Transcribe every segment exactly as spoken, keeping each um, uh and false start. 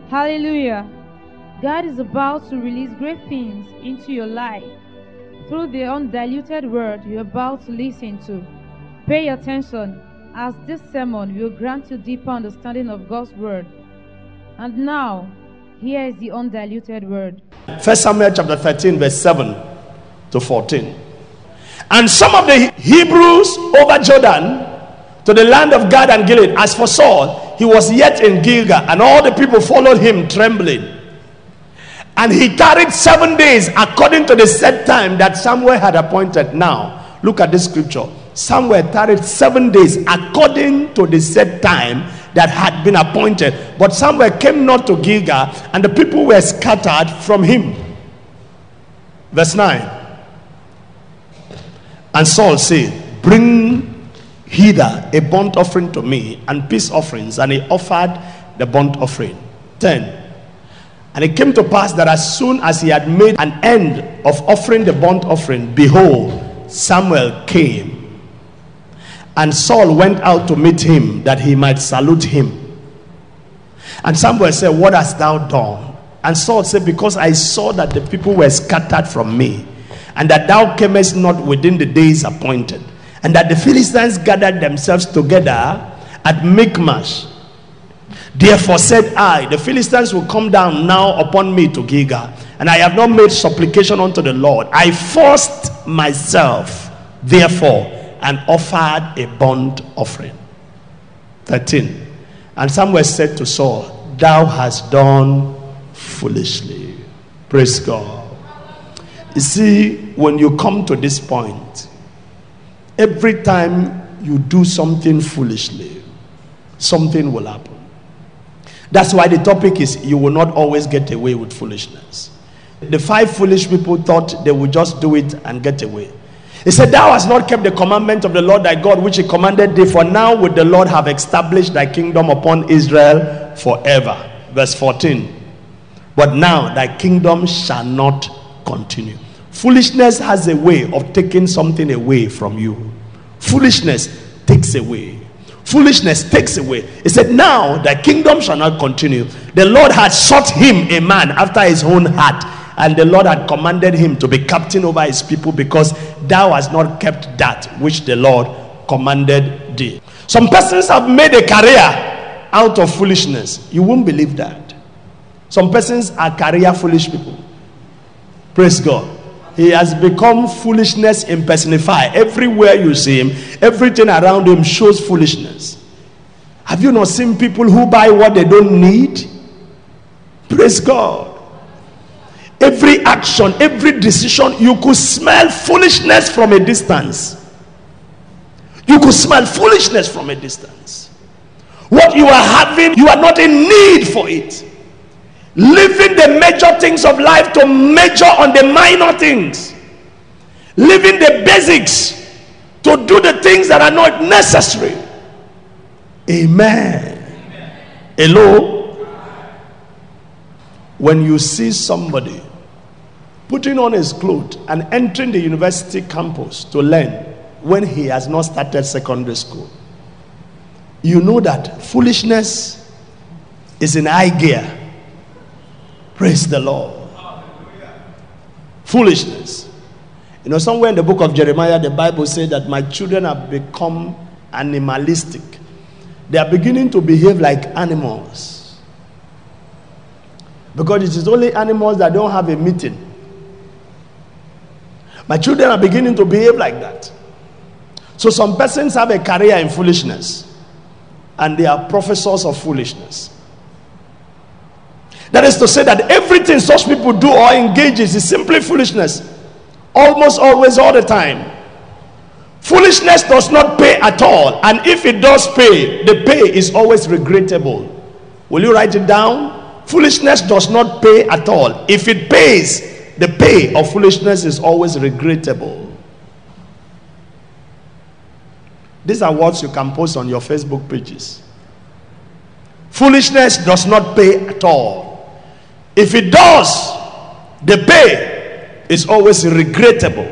Hallelujah. God is about to release great things into your life through the undiluted word you're about to listen to. Pay attention, as this sermon will grant you deeper understanding of God's word. And now, here is the undiluted word. First Samuel chapter thirteen, verse seven to fourteen. And some of the Hebrews over Jordan to the land of Gad and Gilead. As for Saul, he was yet in Gilgal, and all the people followed him trembling. And he tarried seven days according to the set time that Samuel had appointed. Now, look at this scripture. Samuel tarried seven days according to the set time that had been appointed. But Samuel came not to Gilgal, and the people were scattered from him. Verse nine. And Saul said, bring hither a burnt offering to me, and peace offerings. And he offered the burnt offering. ten. And it came to pass that as soon as he had made an end of offering the burnt offering, behold, Samuel came. And Saul went out to meet him, that he might salute him. And Samuel said, what hast thou done? And Saul said, because I saw that the people were scattered from me, and that thou camest not within the days appointed, and that the Philistines gathered themselves together at Michmash. Therefore said I, the Philistines will come down now upon me to Gilgal, and I have not made supplication unto the Lord. I forced myself, therefore, and offered a burnt offering. thirteen. And Samuel said to Saul, thou hast done foolishly. Praise God. You see, when you come to this point, every time you do something foolishly, something will happen. That's why the topic is, you will not always get away with foolishness. The five foolish people thought they would just do it and get away. He said, thou hast not kept the commandment of the Lord thy God, which he commanded thee, for now would the Lord have established thy kingdom upon Israel forever. Verse fourteen. But now thy kingdom shall not continue. Foolishness has a way of taking something away from you. Foolishness takes away. Foolishness takes away. He said, now thy kingdom shall not continue. The Lord had sought him a man after his own heart, and the Lord had commanded him to be captain over his people, because thou hast not kept that which the Lord commanded thee. Some persons have made a career out of foolishness. You won't believe that. Some persons are career foolish people. Praise God. He has become foolishness impersonified. Everywhere you see him, everything around him shows foolishness. Have you not seen people who buy what they don't need? Praise God. Every action, every decision, you could smell foolishness from a distance. You could smell foolishness from a distance. What you are having, you are not in need for it. Leaving the major things of life to major on the minor things. Leaving the basics to do the things that are not necessary. Amen. Amen. Hello? When you see somebody putting on his clothes and entering the university campus to learn when he has not started secondary school, you know that foolishness is in high gear. Praise the Lord. Foolishness. You know, somewhere in the book of Jeremiah, the Bible says that my children have become animalistic. They are beginning to behave like animals. Because it is only animals that don't have a meeting. My children are beginning to behave like that. So some persons have a career in foolishness, and they are professors of foolishness. That is to say that everything such people do or engages is simply foolishness. Almost always, all the time. Foolishness does not pay at all. And if it does pay, the pay is always regrettable. Will you write it down? Foolishness does not pay at all. If it pays, the pay of foolishness is always regrettable. These are words you can post on your Facebook pages. Foolishness does not pay at all. If it does, the pay is always regrettable.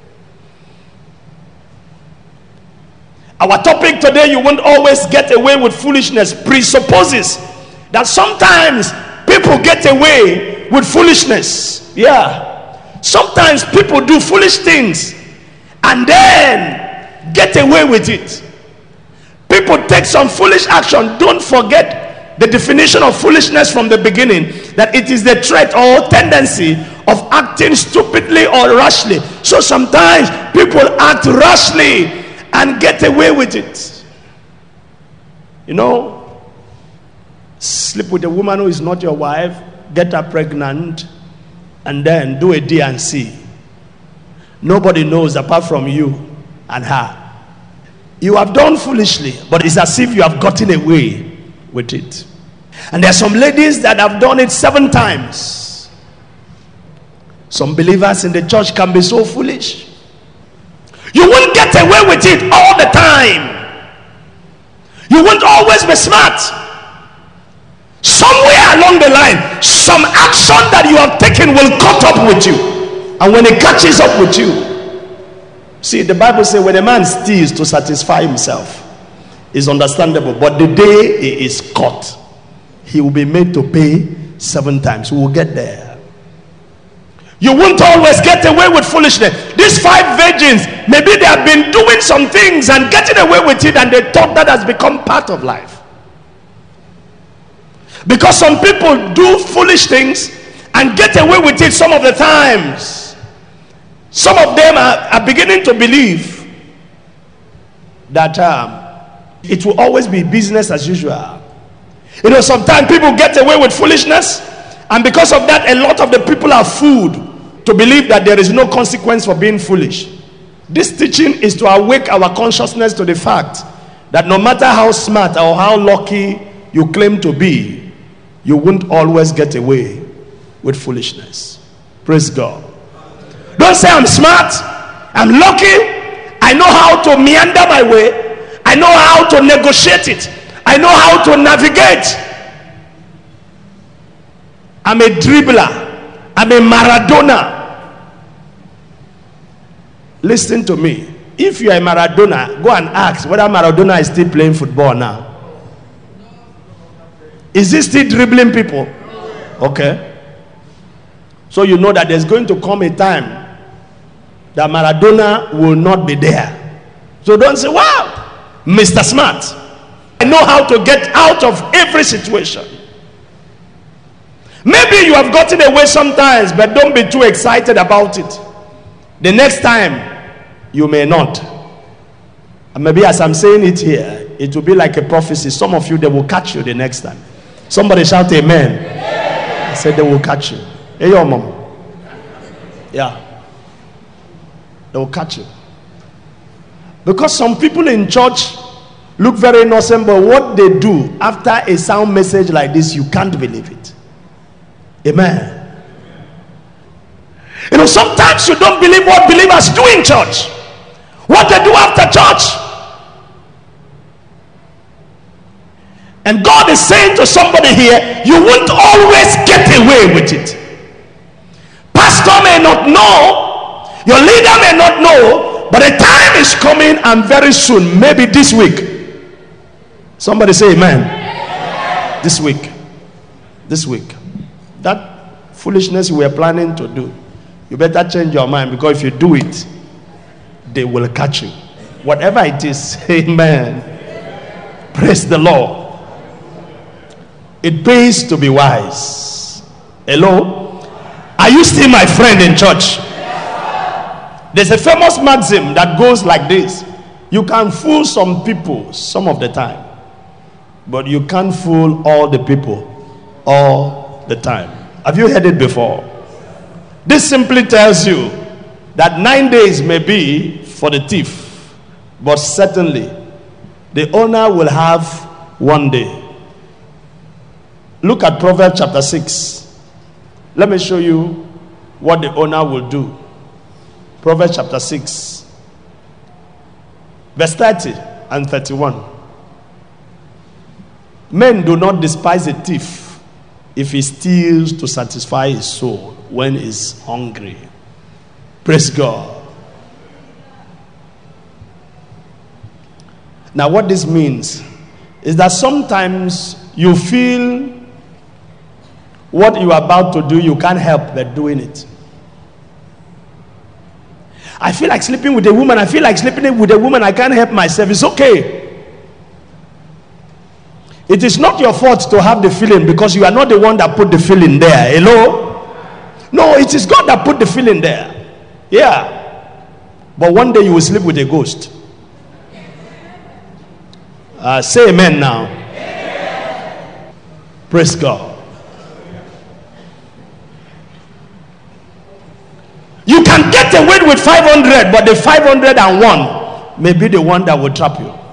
Our topic today, you won't always get away with foolishness, presupposes that sometimes people get away with foolishness. Yeah. Sometimes people do foolish things and then get away with it. People take some foolish action. Don't forget the definition of foolishness from the beginning, that it is the trait or tendency of acting stupidly or rashly. So sometimes people act rashly and get away with it. You know, sleep with a woman who is not your wife, get her pregnant, and then do a D and C. Nobody knows apart from you and her. You have done foolishly, but it's as if you have gotten away with it. And there are some ladies that have done it seven times. Some believers in the church can be so foolish. You won't get away with it all the time. You won't always be smart. Somewhere along the line, some action that you have taken will catch up with you. And when it catches up with you, see, the Bible says when a man steals to satisfy himself, it's understandable. But the day he is caught, he will be made to pay seven times. We will get there. You won't always get away with foolishness. These five virgins, maybe they have been doing some things and getting away with it, and they thought that has become part of life. Because some people do foolish things and get away with it some of the times. Some of them are, are beginning to believe that um, it will always be business as usual. You know, sometimes people get away with foolishness, and because of that, a lot of the people are fooled to believe that there is no consequence for being foolish. This teaching is to awake our consciousness to the fact that no matter how smart or how lucky you claim to be, you won't always get away with foolishness. Praise God. Don't say I'm smart, I'm lucky, I know how to meander my way, I know how to negotiate it, I know how to navigate. I'm a dribbler, I'm a Maradona. Listen to me. If you are a Maradona, go and ask whether Maradona is still playing football now. Is he still dribbling people? Okay. So you know that there's going to come a time that Maradona will not be there. So don't say, wow, Mister Smart, I know how to get out of every situation. Maybe you have gotten away sometimes, but don't be too excited about it. The next time, you may not. And maybe as I'm saying it here, it will be like a prophecy. Some of you, they will catch you the next time. Somebody shout amen. Amen. I said they will catch you. Hey, your mom. Yeah. They will catch you. Because some people in church look very innocent, but what they do after a sound message like this, you can't believe it. Amen. You know, sometimes you don't believe what believers do in church, what they do after church. And God is saying to somebody here, you won't always get away with it. Pastor may not know, your leader may not know, but a time is coming, and very soon, maybe this week. Somebody say amen. Amen. This week. This week. That foolishness we were planning to do, you better change your mind, because if you do it, they will catch you. Whatever it is, amen. Praise the Lord. It pays to be wise. Hello? Are you still my friend in church? There's a famous maxim that goes like this: you can fool some people some of the time, but you can't fool all the people all the time. Have you heard it before? This simply tells you that nine days may be for the thief, but certainly the owner will have one day. Look at Proverbs chapter six. Let me show you what the owner will do. Proverbs chapter six, verse thirty and thirty-one. Men do not despise a thief if he steals to satisfy his soul when he's hungry. Praise God. Now, what this means is that sometimes you feel what you are about to do, you can't help but doing it. I feel like sleeping with a woman. I feel like sleeping with a woman. I can't help myself. It's okay. It is not your fault to have the feeling, because you are not the one that put the feeling there. Hello? No, it is God that put the feeling there. Yeah. But one day you will sleep with a ghost. Uh, say amen now. Amen. Praise God. You can get away with five hundred, but the five hundred one may be the one that will trap you.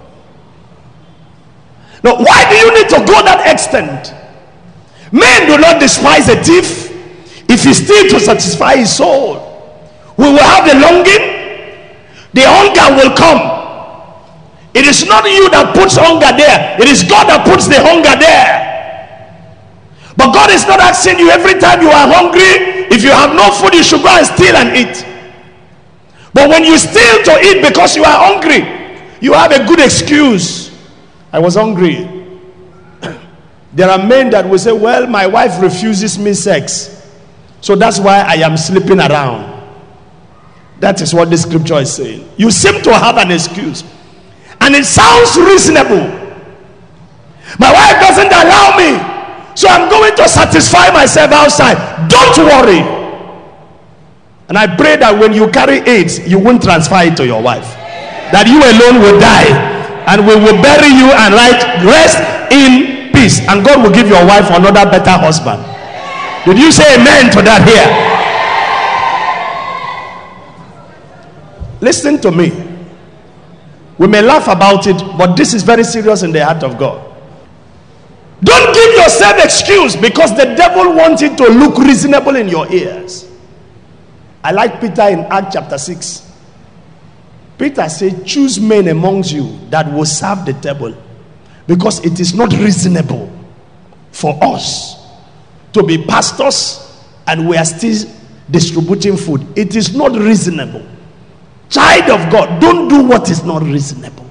Now, why do you need to go that extent? Men do not despise a thief if he steals to satisfy his soul. We will have the longing, the hunger will come. It is not you that puts hunger there, it is God that puts the hunger there. But God is not asking you every time you are hungry, if you have no food, you should go and steal and eat. But when you steal to eat because you are hungry, you have a good excuse. I was hungry. There are men that will say, well, my wife refuses me sex, so that's why I am sleeping around. That is what the scripture is saying. You seem to have an excuse, and it sounds reasonable. My wife doesn't allow me, so I'm going to satisfy myself outside. Don't worry. And I pray that when you carry AIDS, you won't transfer it to your wife, that you alone will die, and we will bury you and write rest in peace, and God will give your wife another better husband. Did you say amen to that here? Listen to me. We may laugh about it, but this is very serious in the heart of God. Don't give yourself excuse because the devil wants it to look reasonable in your ears. I like Peter in Acts chapter six. Peter said, choose men amongst you that will serve the table, because it is not reasonable for us to be pastors and we are still distributing food. It is not reasonable. Child of God, don't do what is not reasonable.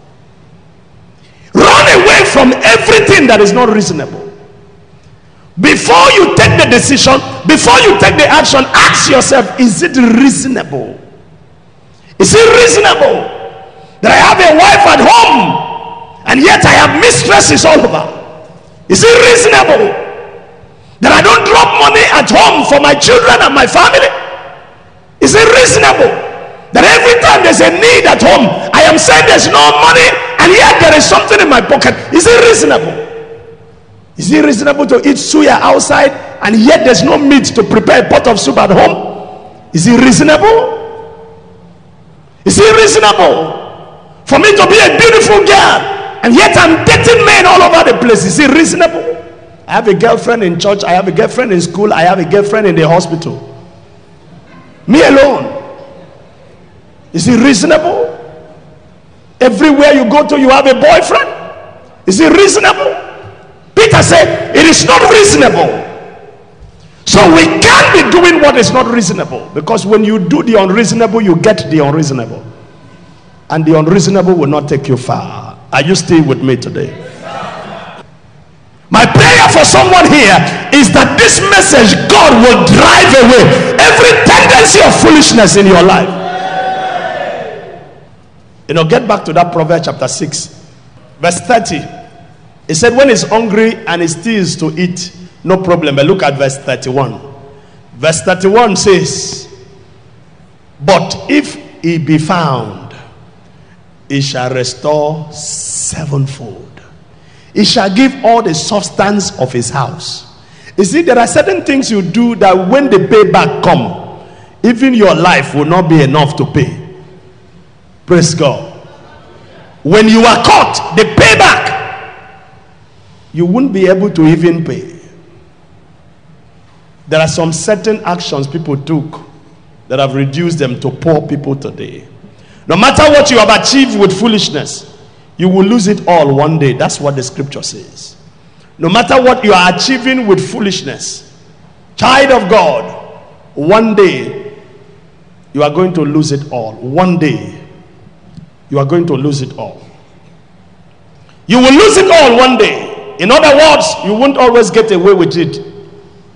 Run away from everything that is not reasonable. Before you take the decision, before you take the action, ask yourself, is it reasonable? Is it reasonable that I have a wife at home and yet I have mistresses all over? Is it reasonable that I don't drop money at home for my children and my family? Is it reasonable that every time there's a need at home, I am saying there's no money and yet there is something in my pocket? Is it reasonable? Is it reasonable to eat suya outside and yet there's no meat to prepare a pot of soup at home? Is it reasonable? Is it reasonable for me to be a beautiful girl and yet I'm dating men all over the place? Is it reasonable? I have a girlfriend in church, I have a girlfriend in school, I have a girlfriend in the hospital. Me alone. Is it reasonable? Everywhere you go to, you have a boyfriend. Is it reasonable? Peter said, it is not reasonable. So we can't be doing what is not reasonable, because when you do the unreasonable, you get the unreasonable, and the unreasonable will not take you far. Are you still with me today? My prayer for someone here is that this message, God will drive away every tendency of foolishness in your life. You know, get back to that Proverbs chapter six verse thirty. It said, when he's hungry and he steals to eat, no problem. But look at verse thirty-one. Verse thirty-one says, but if he be found, he shall restore sevenfold. He shall give all the substance of his house. You see, there are certain things you do that when the payback come, even your life will not be enough to pay. Praise God. When you are caught, the payback, you won't be able to even pay. There are some certain actions people took that have reduced them to poor people today. No matter what you have achieved with foolishness, you will lose it all one day. That's what the scripture says. No matter what you are achieving with foolishness, child of God, one day you are going to lose it all. One day you are going to lose it all. You will lose it all one day. In other words, you won't always get away with it.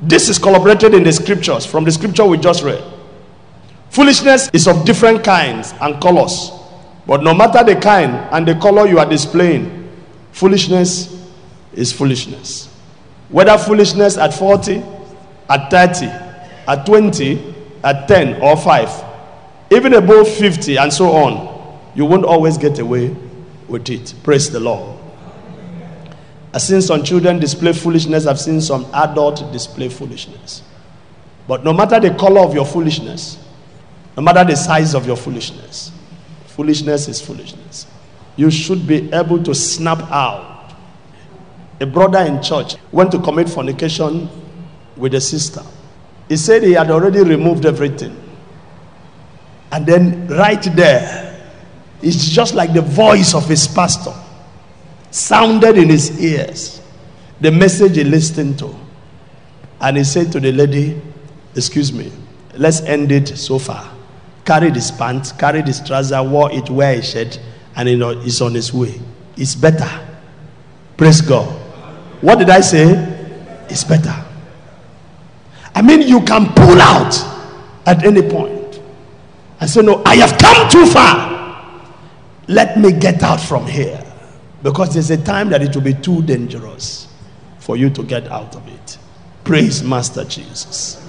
This is corroborated in the scriptures, from the scripture we just read. Foolishness is of different kinds and colors, but no matter the kind and the color you are displaying, foolishness is foolishness. Whether foolishness at forty, at thirty, at twenty, at ten or five, even above fifty and so on, you won't always get away with it. Praise the Lord. I've seen some children display foolishness. I've seen some adults display foolishness. But no matter the color of your foolishness, no matter the size of your foolishness, foolishness is foolishness. You should be able to snap out. A brother in church went to commit fornication with a sister. He said he had already removed everything. And then right there, it's just like the voice of his pastor sounded in his ears, the message he listened to. And he said to the lady, excuse me, let's end it so far. Carried his pants, carried his trouser, wore it, wear his shirt, and you know, he's on his way. It's better. Praise God. What did I say? It's better. I mean, you can pull out at any point and say, no, I have come too far. Let me get out from here. Because there's a time that it will be too dangerous for you to get out of it. Praise Master Jesus.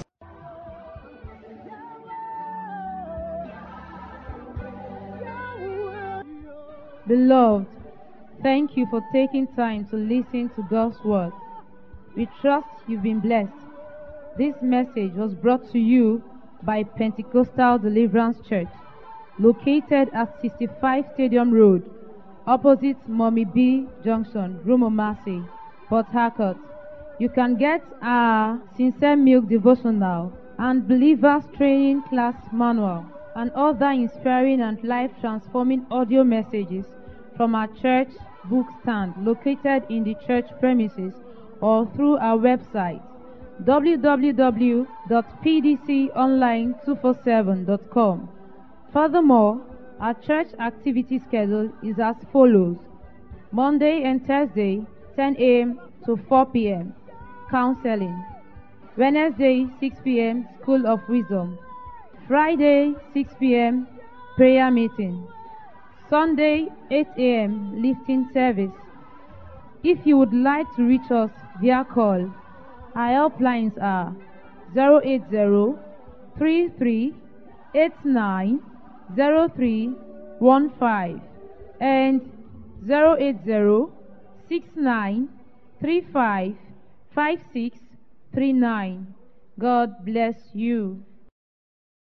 Beloved, thank you for taking time to listen to God's word. We trust you've been blessed. This message was brought to you by Pentecostal Deliverance Church, located at sixty-five Stadium Road, opposite Mommy B Junction, Rumomasi, Port Harcourt. You can get our Sincere Milk Devotional and Believers Training Class Manual and other inspiring and life-transforming audio messages from our church book stand located in the church premises or through our website w w w dot p d c online two forty-seven dot com. Furthermore, our church activity schedule is as follows: Monday and Thursday, ten a m to four p m counseling. Wednesday, six p m School of Wisdom. Friday, six p m prayer meeting. Sunday, eight a m lifting service. If you would like to reach us via call, our helplines are zero eight zero, three three eight nine, zero three one five and zero eight zero, six nine three five, five six three nine. God bless you.